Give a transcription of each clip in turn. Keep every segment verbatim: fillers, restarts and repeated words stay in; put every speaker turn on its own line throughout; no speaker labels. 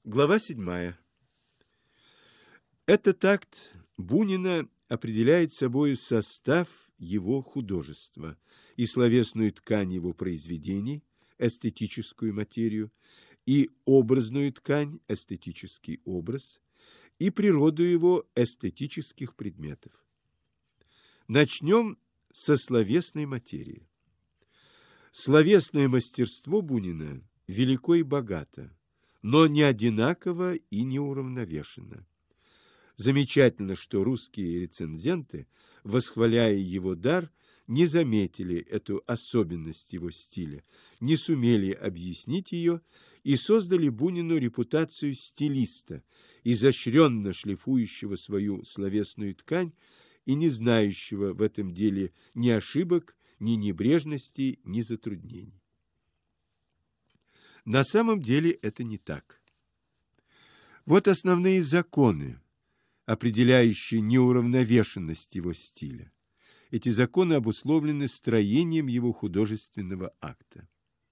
Глава седьмая. Этот акт Бунина определяет собою состав его художества и словесную ткань его произведений, эстетическую материю, и образную ткань, эстетический образ, и природу его эстетических предметов. Начнем со словесной материи. Словесное мастерство Бунина велико и богато, но не одинаково и не уравновешенно. Замечательно, что русские рецензенты, восхваляя его дар, не заметили эту особенность его стиля, не сумели объяснить ее и создали Бунину репутацию стилиста, изощренно шлифующего свою словесную ткань и не знающего в этом деле ни ошибок, ни небрежности, ни затруднений. На самом деле это не так. Вот основные законы, определяющие неуравновешенность его стиля. Эти законы обусловлены строением его художественного акта.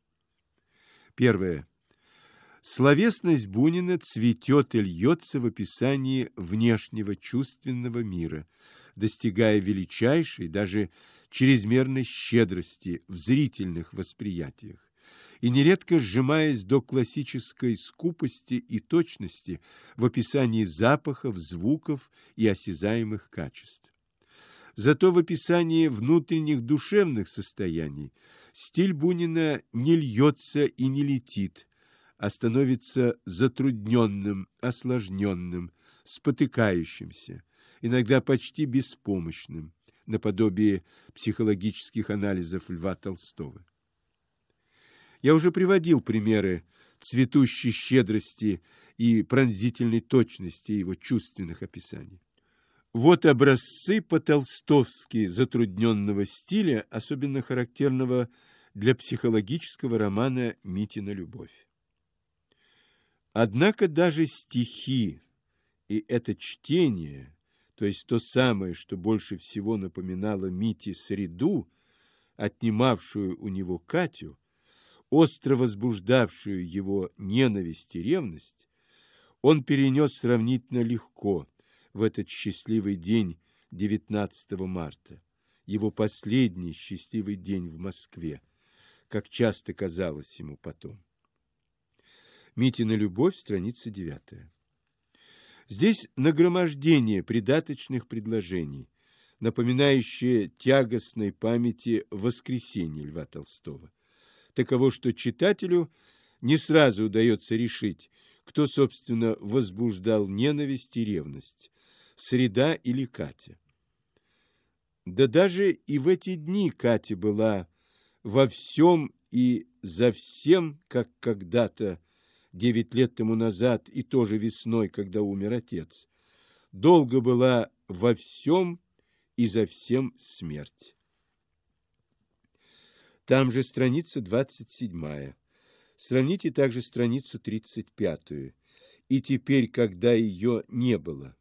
Первое. Словесность Бунина цветет и льется в описании внешнего чувственного мира, достигая величайшей, даже чрезмерной щедрости в зрительных восприятиях и нередко сжимаясь до классической скупости и точности в описании запахов, звуков и осязаемых качеств. Зато в описании внутренних душевных состояний стиль Бунина не льется и не летит, а становится затрудненным, осложненным, спотыкающимся, иногда почти беспомощным, наподобие психологических анализов Льва Толстого. Я уже приводил примеры цветущей щедрости и пронзительной точности его чувственных описаний. Вот образцы по-толстовски затрудненного стиля, особенно характерного для психологического романа «Митина любовь». Однако даже стихи и это чтение, то есть то самое, что больше всего напоминало Мите среду, отнимавшую у него Катю, остро возбуждавшую его ненависть и ревность, он перенес сравнительно легко в этот счастливый день девятнадцатого марта, его последний счастливый день в Москве, как часто казалось ему потом. Митина любовь, страница девятая. Здесь нагромождение придаточных предложений, напоминающее тягостной памяти воскресенье Льва Толстого. Таково, что читателю не сразу удается решить, кто, собственно, возбуждал ненависть и ревность, среда или Катя. Да даже и в эти дни Катя была во всем и за всем, как когда-то, девять лет тому назад, и тоже весной, когда умер отец, долго была во всем и за всем смерть. Там же страница двадцать седьмая. Сравните также страницу тридцать пятую. И теперь, когда ее не было.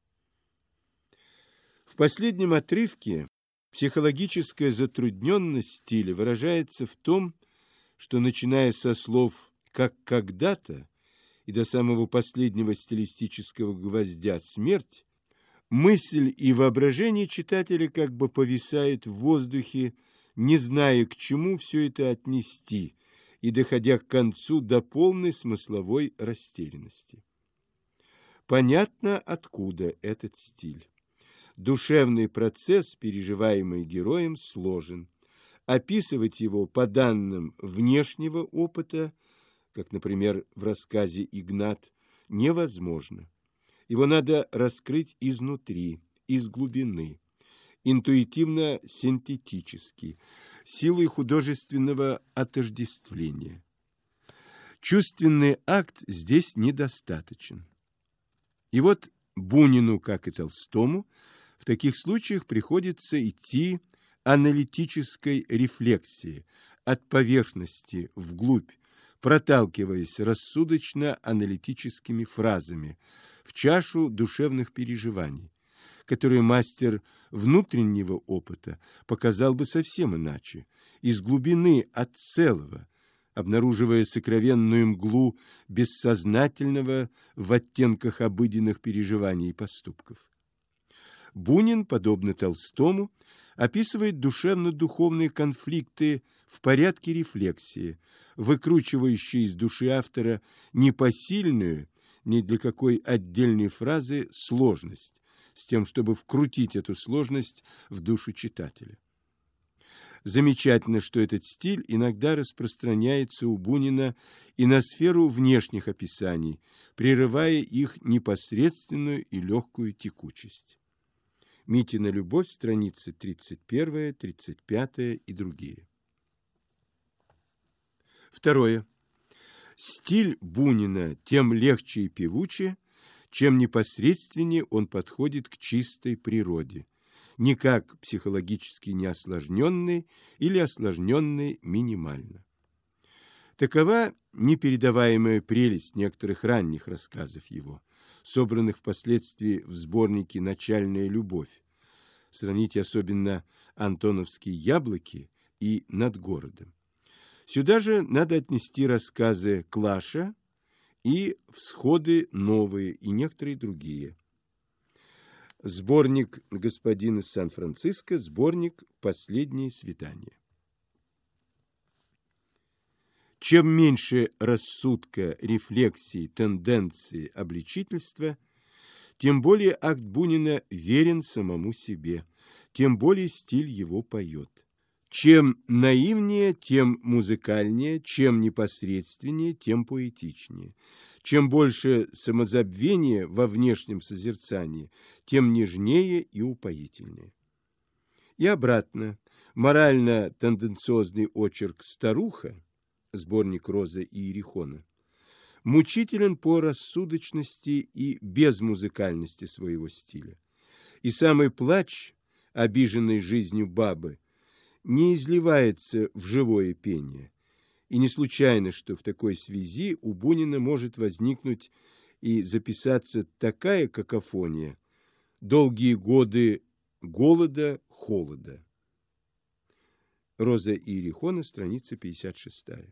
В последнем отрывке психологическая затрудненность стиля выражается в том, что, начиная со слов «как когда-то» и до самого последнего стилистического гвоздя «смерть», мысль и воображение читателя как бы повисают в воздухе, не зная, к чему все это отнести, и доходя к концу до полной смысловой растерянности. Понятно, откуда этот стиль. Душевный процесс, переживаемый героем, сложен. Описывать его по данным внешнего опыта, как, например, в рассказе «Игнат», невозможно. Его надо раскрыть изнутри, из глубины, интуитивно-синтетически, силой художественного отождествления. Чувственный акт здесь недостаточен. И вот Бунину, как и Толстому, в таких случаях приходится идти аналитической рефлексии от поверхности вглубь, проталкиваясь рассудочно-аналитическими фразами в чашу душевных переживаний, которые мастер внутреннего опыта показал бы совсем иначе, из глубины, от целого, обнаруживая сокровенную мглу бессознательного в оттенках обыденных переживаний и поступков. Бунин, подобно Толстому, описывает душевно-духовные конфликты в порядке рефлексии, выкручивающие из души автора непосильную, ни для какой отдельной фразы, сложность, с тем, чтобы вкрутить эту сложность в душу читателя. Замечательно, что этот стиль иногда распространяется у Бунина и на сферу внешних описаний, прерывая их непосредственную и легкую текучесть. Митина любовь, страницы тридцать первая, тридцать пятая и другие. Второе. Стиль Бунина тем легче и певуче, чем непосредственнее он подходит к чистой природе, не как психологически неосложненный или осложненный минимально. Такова непередаваемая прелесть некоторых ранних рассказов его, собранных впоследствии в сборнике «Начальная любовь». Сравните особенно «Антоновские яблоки» и «Над городом». Сюда же надо отнести рассказы Клаша и «Всходы новые» и некоторые другие. Сборник «Господин из Сан-Франциско», сборник «Последние свидания». Чем меньше рассудка, рефлексии, тенденции, обличительства, тем более акт Бунина верен самому себе, тем более стиль его поет. Чем наивнее, тем музыкальнее, чем непосредственнее, тем поэтичнее. Чем больше самозабвения во внешнем созерцании, тем нежнее и упоительнее. И обратно, морально-тенденциозный очерк «Старуха», сборник Роза и Иерихона, мучителен по рассудочности и безмузыкальности своего стиля. И самый плач, обиженный жизнью бабы, не изливается в живое пение. И не случайно, что в такой связи у Бунина может возникнуть и записаться такая какофония: долгие годы голода, холода. Роза и Иерихона, страница пятьдесят шестая.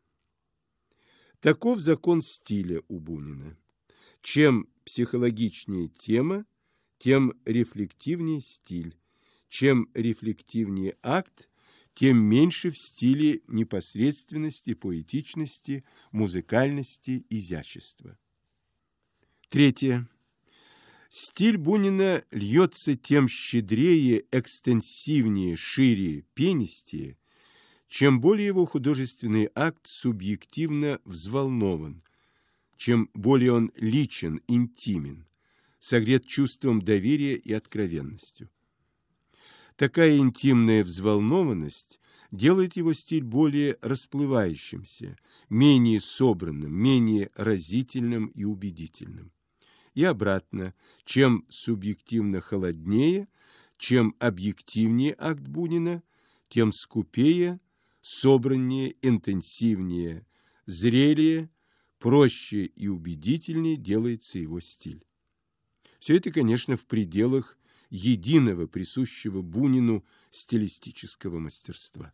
Таков закон стиля у Бунина. Чем психологичнее тема, тем рефлективнее стиль. Чем рефлективнее акт, тем меньше в стиле непосредственности, поэтичности, музыкальности, изящества. Третье. Стиль Бунина льется тем щедрее, экстенсивнее, шире, пенистее, чем более его художественный акт субъективно взволнован, чем более он личен, интимен, согрет чувством доверия и откровенностью. Такая интимная взволнованность делает его стиль более расплывающимся, менее собранным, менее разительным и убедительным. И обратно, чем субъективно холоднее, чем объективнее акт Бунина, тем скупее, собраннее, интенсивнее, зрелее, проще и убедительнее делается его стиль. Все это, конечно, в пределах единого, присущего Бунину стилистического мастерства.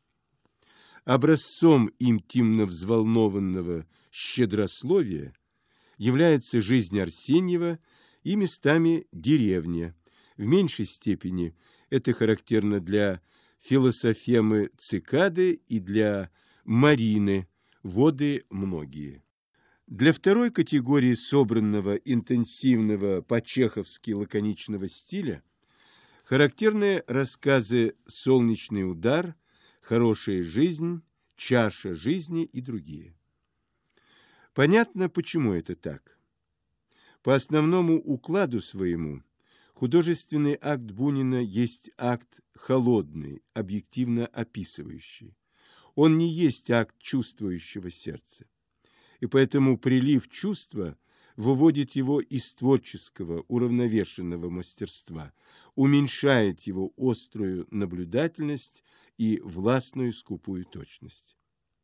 Образцом интимно взволнованного щедрословия является жизнь Арсеньева и местами деревня. В меньшей степени это характерно для философемы Цикады и для Марины, воды многие. Для второй категории собранного, интенсивного, по-чеховски лаконичного стиля характерны рассказы «Солнечный удар», «Хорошая жизнь», «Чаша жизни» и другие. Понятно, почему это так. По основному укладу своему художественный акт Бунина есть акт холодный, объективно описывающий. Он не есть акт чувствующего сердца. И поэтому прилив чувства выводит его из творческого, уравновешенного мастерства, уменьшает его острую наблюдательность и властную скупую точность.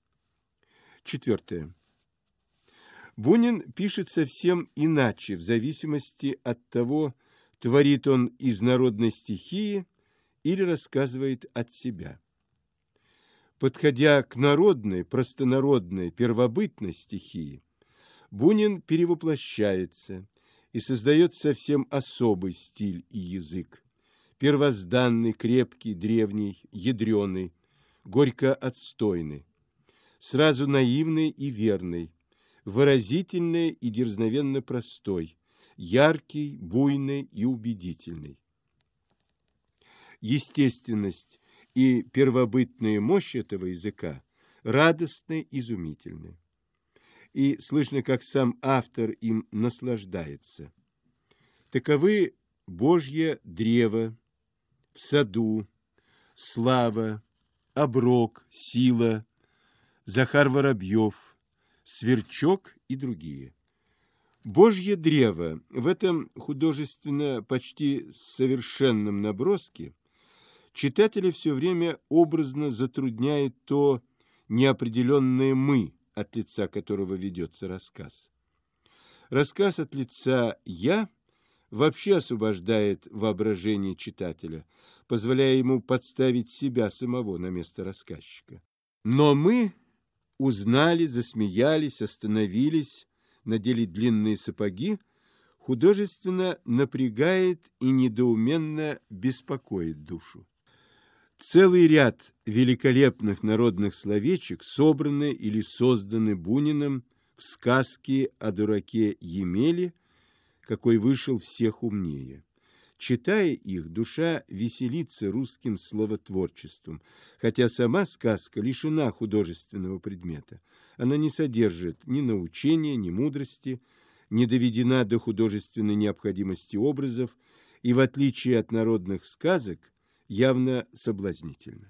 Четвертое. Бунин пишет совсем иначе, в зависимости от того, творит он из народной стихии или рассказывает от себя. Подходя к народной, простонародной, первобытной стихии, Бунин перевоплощается и создает совсем особый стиль и язык, первозданный, крепкий, древний, ядреный, горько-отстойный, сразу наивный и верный, выразительный и дерзновенно простой, яркий, буйный и убедительный. Естественность и первобытная мощь этого языка радостны, изумительны. И слышно, как сам автор им наслаждается. Таковы Божье древо, в саду, слава, оброк, сила, Захар Воробьев, Сверчок и другие. Божье древо в этом художественно почти совершенном наброске читателя все время образно затрудняет то неопределенное «мы», от лица которого ведется рассказ. Рассказ от лица «я» вообще освобождает воображение читателя, позволяя ему подставить себя самого на место рассказчика. Но мы узнали, засмеялись, остановились, надели длинные сапоги, художественно напрягает и недоуменно беспокоит душу. Целый ряд великолепных народных словечек собраны или созданы Буниным в сказке о дураке Емеле, какой вышел всех умнее. Читая их, душа веселится русским словотворчеством, хотя сама сказка лишена художественного предмета. Она не содержит ни научения, ни мудрости, не доведена до художественной необходимости образов и, в отличие от народных сказок, явно соблазнительна.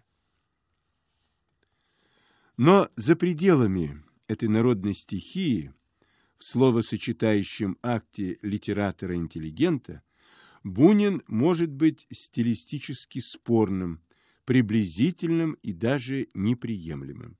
Но за пределами этой народной стихии, в словосочетающем акте литератора-интеллигента, Бунин может быть стилистически спорным, приблизительным и даже неприемлемым.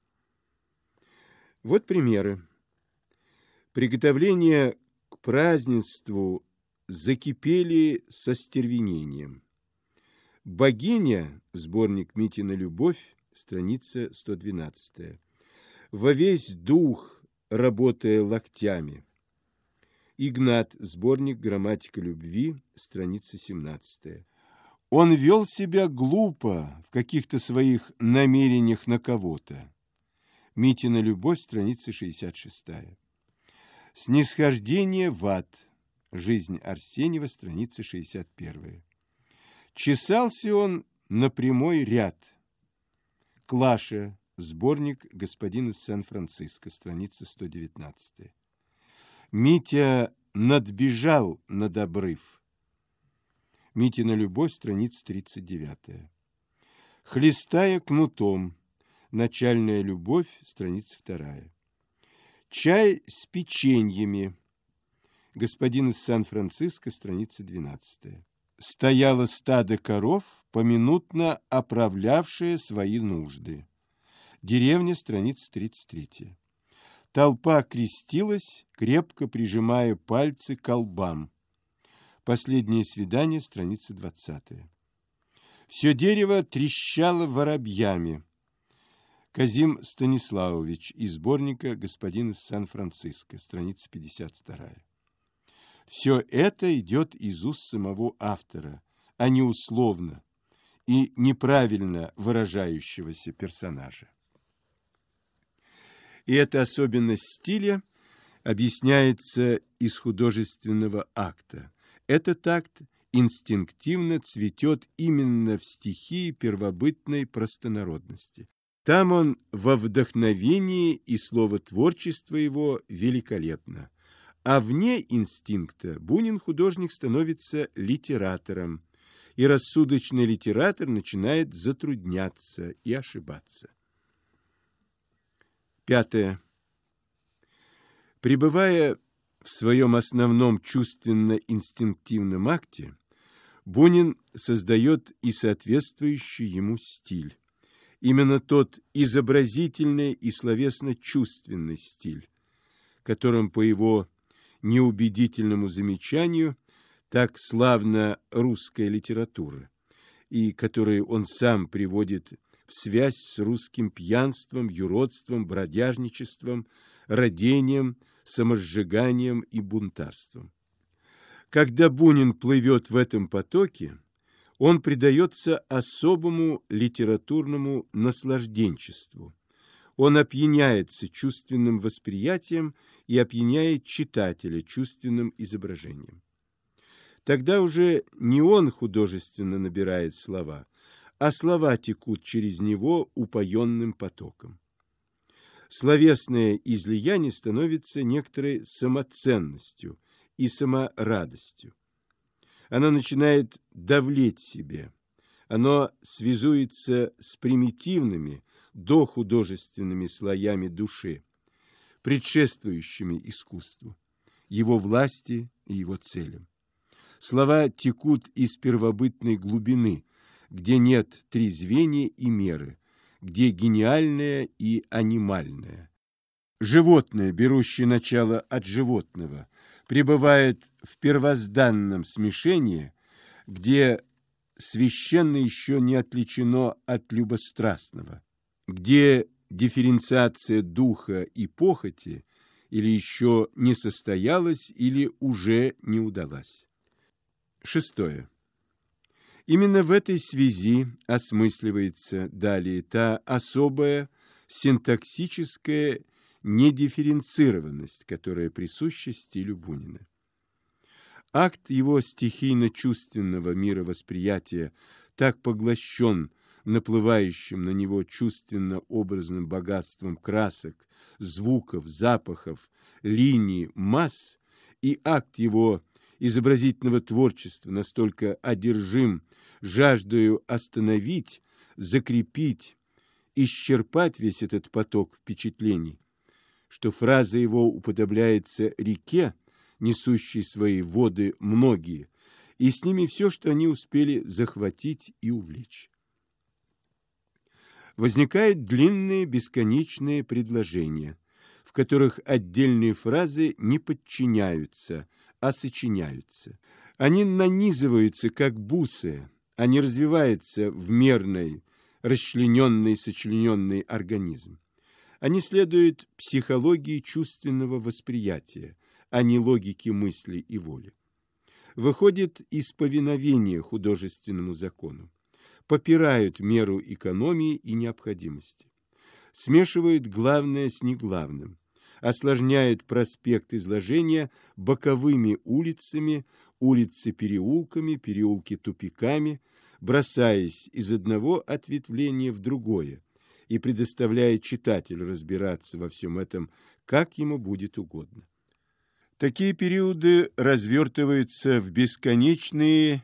Вот примеры. Приготовления к празднеству закипели со стервенением. «Богиня», сборник Митина «Любовь», страница сто двенадцатая. «Во весь дух, работая локтями». Игнат, сборник «Грамматика любви», страница семнадцатая. «Он вел себя глупо в каких-то своих намерениях на кого-то». Митина «Любовь», страница шестьдесят шестая. «Снисхождение в ад». Жизнь Арсеньева, страница шестьдесят первая. Чесался он на прямой ряд. Клаша, сборник «Господин из Сан-Франциско», страница сто девятнадцатая. Митя надбежал над обрыв. Митина «Любовь», страница тридцать девятая. Хлестая кнутом. Начальная любовь, страница вторая. Чай с печеньями. Господин из Сан-Франциско, страница двенадцатая. Стояло стадо коров, поминутно оправлявшее свои нужды. Деревня, страница тридцать третья. Толпа крестилась, крепко прижимая пальцы к колбам. Последнее свидание, страница двадцатая. Все дерево трещало воробьями. Казим Станиславович из сборника «Господин из Сан-Франциско», страница пятьдесят вторая. Все это идет из уст самого автора, а не условно и неправильно выражающегося персонажа. И эта особенность стиля объясняется из художественного акта. Этот акт инстинктивно цветет именно в стихии первобытной простонародности. Там он во вдохновении, и словотворчество его великолепно. А вне инстинкта Бунин художник становится литератором, и рассудочный литератор начинает затрудняться и ошибаться. Пятое. Пребывая в своем основном чувственно-инстинктивном акте, Бунин создает и соответствующий ему стиль. Именно тот изобразительный и словесно-чувственный стиль, которым, по его неубедительному замечанию, так славна русская литература, и который он сам приводит в связь с русским пьянством, юродством, бродяжничеством, родением, самосжиганием и бунтарством. Когда Бунин плывет в этом потоке, он предается особому литературному наслажденчеству. Он опьяняется чувственным восприятием и опьяняет читателя чувственным изображением. Тогда уже не он художественно набирает слова, а слова текут через него упоенным потоком. Словесное излияние становится некоторой самоценностью и саморадостью. Оно начинает давлеть себе. Оно связуется с примитивными, дохудожественными слоями души, предшествующими искусству, его власти и его целям. Слова текут из первобытной глубины, где нет трезвения и меры, где гениальное и анимальное. Животное, берущее начало от животного, пребывает в первозданном смешении, где священно еще не отличено от любострастного, где дифференциация духа и похоти или еще не состоялась, или уже не удалась. Шестое. Именно в этой связи осмысливается далее та особая синтаксическая недифференцированность, которая присуща стилю Бунина. Акт его стихийно-чувственного мировосприятия так поглощен наплывающим на него чувственно-образным богатством красок, звуков, запахов, линий, масс, и акт его изобразительного творчества настолько одержим жаждою остановить, закрепить, исчерпать весь этот поток впечатлений, что фраза его уподобляется реке, несущей свои воды многие, и с ними все, что они успели захватить и увлечь. Возникают длинные бесконечные предложения, в которых отдельные фразы не подчиняются, а сочиняются. Они нанизываются, как бусы, они развиваются в мерный, расчлененный, сочлененный организм. Они следуют психологии чувственного восприятия, а не логике мысли и воли. Выходят из повиновения художественному закону, попирают меру экономии и необходимости, смешивают главное с неглавным, осложняют проспект изложения боковыми улицами, улицы переулками, переулки тупиками, бросаясь из одного ответвления в другое и предоставляя читателю разбираться во всем этом, как ему будет угодно. Такие периоды развертываются в бесконечные,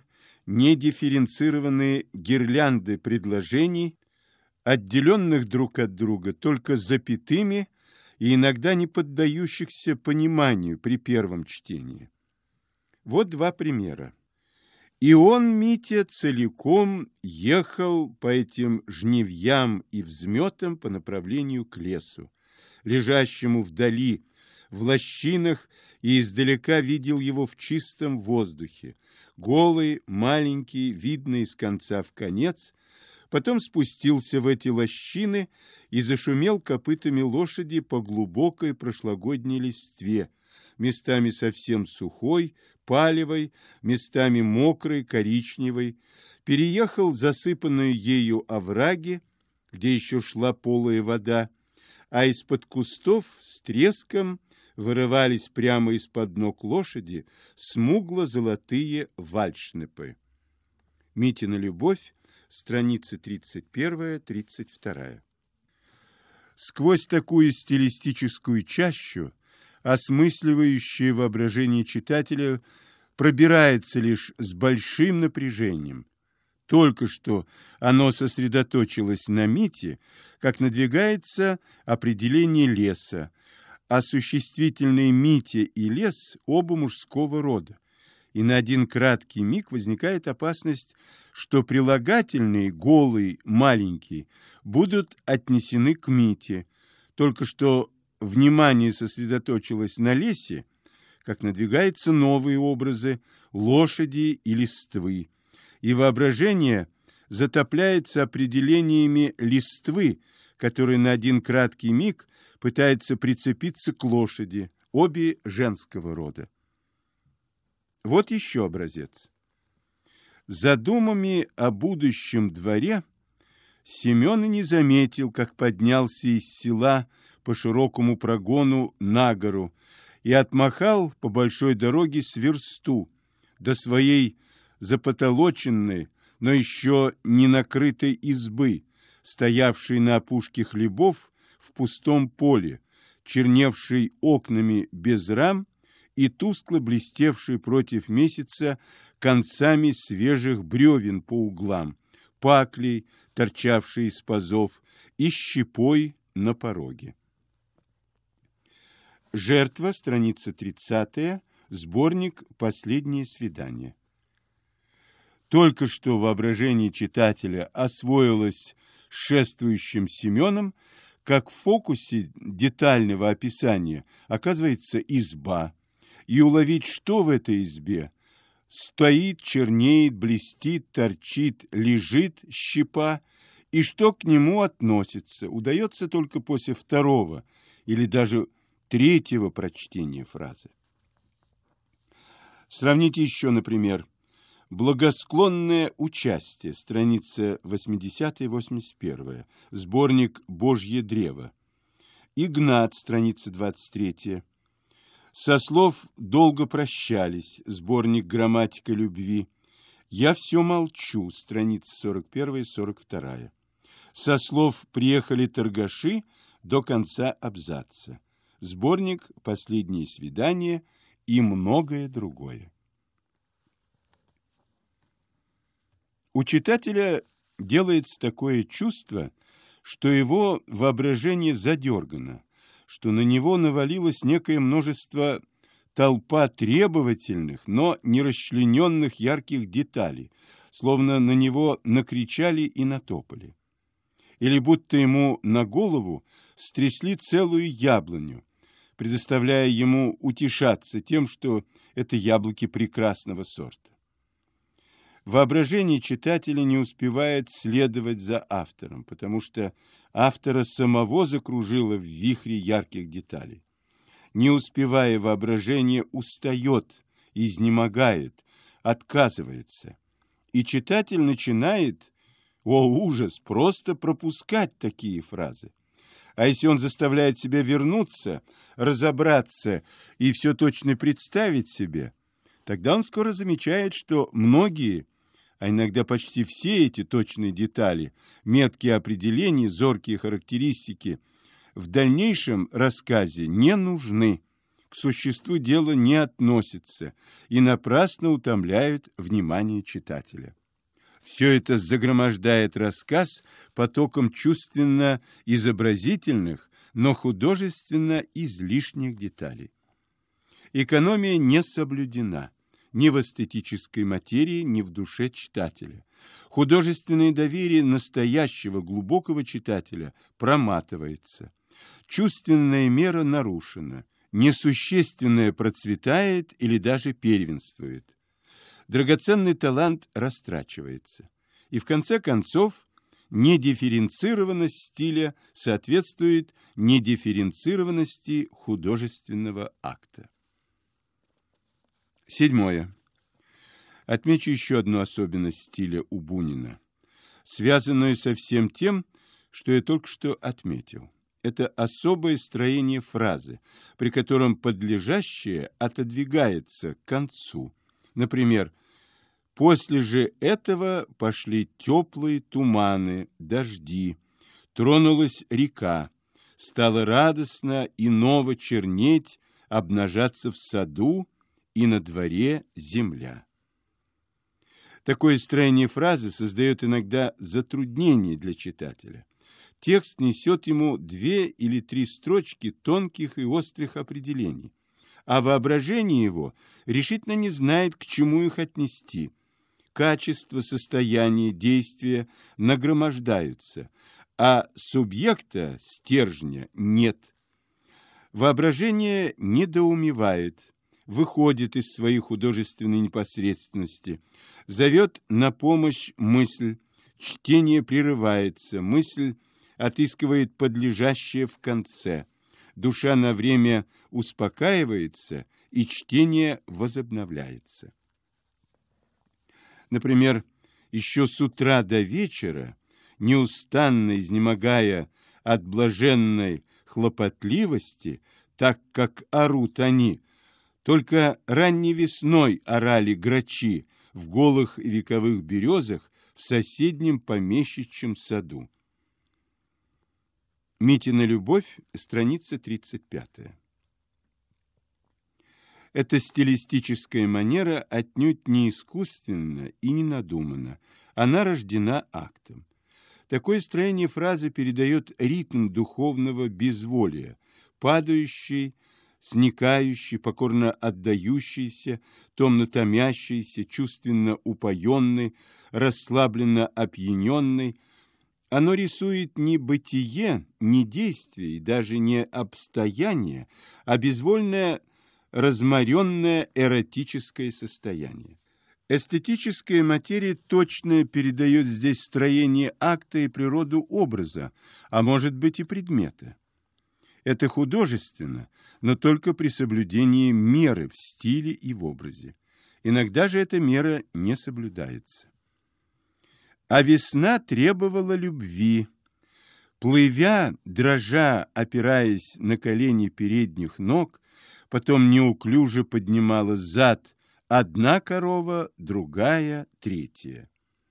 недифференцированные гирлянды предложений, отделенных друг от друга только запятыми и иногда не поддающихся пониманию при первом чтении. Вот два примера. И он, Митя, целиком ехал по этим жнивьям и взметам по направлению к лесу, лежащему вдали, в лощинах, и издалека видел его в чистом воздухе, голый, маленький, видный из конца в конец, потом спустился в эти лощины и зашумел копытами лошади по глубокой прошлогодней листве, местами совсем сухой, палевой, местами мокрой, коричневой, переехал засыпанную ею овраги, где еще шла полая вода, а из-под кустов с треском вырывались прямо из-под ног лошади смугло-золотые вальшнепы. Митина любовь, страницы тридцать первая — тридцать вторая. Сквозь такую стилистическую чащу, осмысливающее воображение читателя, пробирается лишь с большим напряжением. Только что оно сосредоточилось на Мите, как надвигается определение леса, а существительные Митя и лес оба мужского рода. И на один краткий миг возникает опасность, что прилагательные голый, маленький будут отнесены к Мите, только что внимание сосредоточилось на лесе, как надвигаются новые образы лошади и листвы, и воображение затопляется определениями листвы, который на один краткий миг пытается прицепиться к лошади, обе женского рода. Вот еще образец. За думами о будущем дворе Семен и не заметил, как поднялся из села по широкому прогону на гору и отмахал по большой дороге с версту до своей запотолоченной, но еще не накрытой избы, стоявшей на опушке хлебов в пустом поле, черневшей окнами без рам и тускло блестевшей против месяца концами свежих бревен по углам, паклей, торчавшей из пазов, и щепой на пороге. Жертва, страница тридцатая, сборник «Последнее свидание». Только что воображение читателя освоилось шествующим Семеном, как в фокусе детального описания оказывается изба, и уловить, что в этой избе стоит, чернеет, блестит, торчит, лежит щепа, и что к нему относится, удается только после второго или даже третьего прочтения фразы. Сравните еще, например, «Благосклонное участие», страница восьмидесятая восемьдесят первая, сборник «Божье древо». Игнат, страница двадцать третья. Со слов «Долго прощались», сборник «Грамматика любви». «Я все молчу», страница сорок первая сорок вторая. Со слов «Приехали торгаши» до конца абзаца. Сборник «Последнее свидание» и многое другое. У читателя делается такое чувство, что его воображение задергано, что на него навалилось некое множество толпа требовательных, но не расчлененных ярких деталей, словно на него накричали и натопали. Или будто ему на голову стрясли целую яблоню, предоставляя ему утешаться тем, что это яблоки прекрасного сорта. Воображение читателя не успевает следовать за автором, потому что автора самого закружило в вихре ярких деталей. Не успевая, воображение устает, изнемогает, отказывается. И читатель начинает, о ужас, просто пропускать такие фразы. А если он заставляет себя вернуться, разобраться и все точно представить себе, тогда он скоро замечает, что многие, а иногда почти все эти точные детали, меткие определения, зоркие характеристики в дальнейшем рассказе не нужны, к существу дела не относятся и напрасно утомляют внимание читателя. Все это загромождает рассказ потоком чувственно-изобразительных, но художественно излишних деталей. Экономия не соблюдена ни в эстетической материи, ни в душе читателя. Художественное доверие настоящего глубокого читателя проматывается. Чувственная мера нарушена, несущественное процветает или даже первенствует. Драгоценный талант растрачивается. И в конце концов недифференцированность стиля соответствует недифференцированности художественного акта. Седьмое. Отмечу еще одну особенность стиля у Бунина, связанную со всем тем, что я только что отметил. Это особое строение фразы, при котором подлежащее отодвигается к концу. Например, «После же этого пошли теплые туманы, дожди, тронулась река, стало радостно и ново чернеть, обнажаться в саду, и на дворе земля». Такое строение фразы создает иногда затруднение для читателя. Текст несет ему две или три строчки тонких и острых определений, а воображение его решительно не знает, к чему их отнести. Качество, состояние, действия нагромождаются, а субъекта, стержня, нет. Воображение недоумевает, выходит из своей художественной непосредственности, зовет на помощь мысль, чтение прерывается, мысль отыскивает подлежащее в конце, душа на время успокаивается, и чтение возобновляется. Например, еще с утра до вечера, неустанно изнемогая от блаженной хлопотливости, так как орут они, только ранней весной орали грачи в голых вековых березах в соседнем помещичьем саду. Митина любовь, страница тридцать пятая. Эта стилистическая манера отнюдь не искусственна и не надумана, она рождена актом. Такое строение фразы передает ритм духовного безволия, падающий, сникающий, покорно отдающийся, томно томящийся, чувственно упоенный, расслабленно опьяненный. Оно рисует не бытие, не действие, и даже не обстояние, а безвольное, разморенное эротическое состояние. Эстетическая материя точно передает здесь строение акта и природу образа, а может быть и предмета. Это художественно, но только при соблюдении меры в стиле и в образе. Иногда же эта мера не соблюдается. А весна требовала любви. Плывя, дрожа, опираясь на колени передних ног, потом неуклюже поднимала зад одна корова, другая, третья.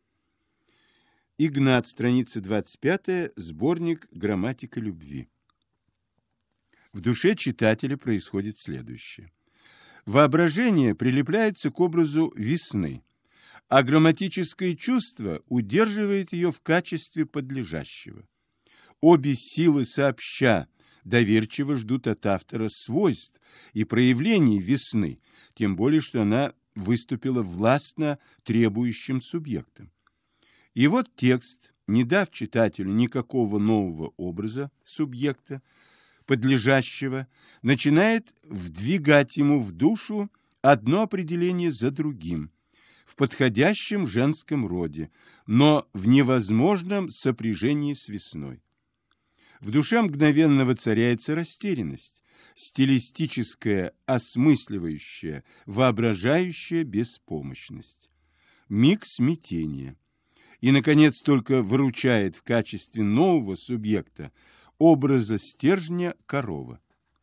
Игнат, страница двадцать пятая, сборник «Грамматика любви». В душе читателя происходит следующее. Воображение прилепляется к образу весны, а грамматическое чувство удерживает ее в качестве подлежащего. Обе силы сообща доверчиво ждут от автора свойств и проявлений весны, тем более, что она выступила властно требующим субъектом. И вот текст, не дав читателю никакого нового образа субъекта, подлежащего, начинает вдвигать ему в душу одно определение за другим, в подходящем женском роде, но в невозможном сопряжении с весной. В душе мгновенно воцаряется растерянность, стилистическая, осмысливающая, воображающая беспомощность, миг смятения. И, наконец, только выручает в качестве нового субъекта образа стержня корова.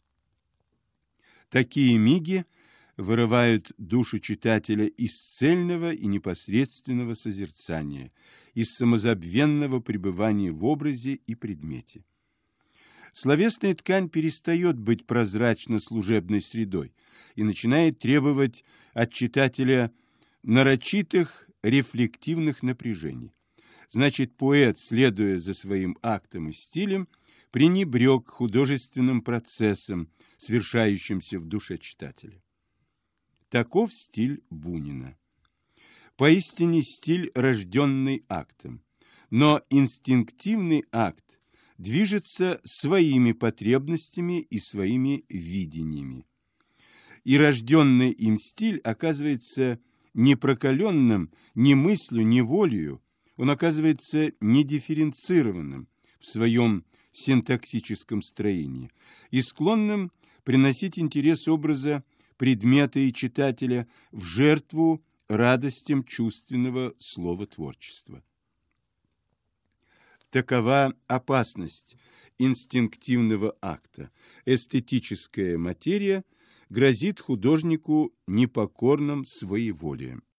Такие миги вырывают душу читателя из цельного и непосредственного созерцания, из самозабвенного пребывания в образе и предмете. Словесная ткань перестает быть прозрачно-служебной средой и начинает требовать от читателя нарочитых рефлективных напряжений. Значит, поэт, следуя за своим актом и стилем, пренебрег художественным процессом, свершающимся в душе читателя. Таков стиль Бунина. Поистине стиль, рожденный актом, но инстинктивный акт движется своими потребностями и своими видениями. И рожденный им стиль оказывается непрокаленным ни мыслью, ни волею, он оказывается недифференцированным в своем синтаксическом строении и склонным приносить интерес образа, предмета и читателя в жертву радостям чувственного словотворчества. Такова опасность инстинктивного акта. Эстетическая материя грозит художнику непокорным своеволием.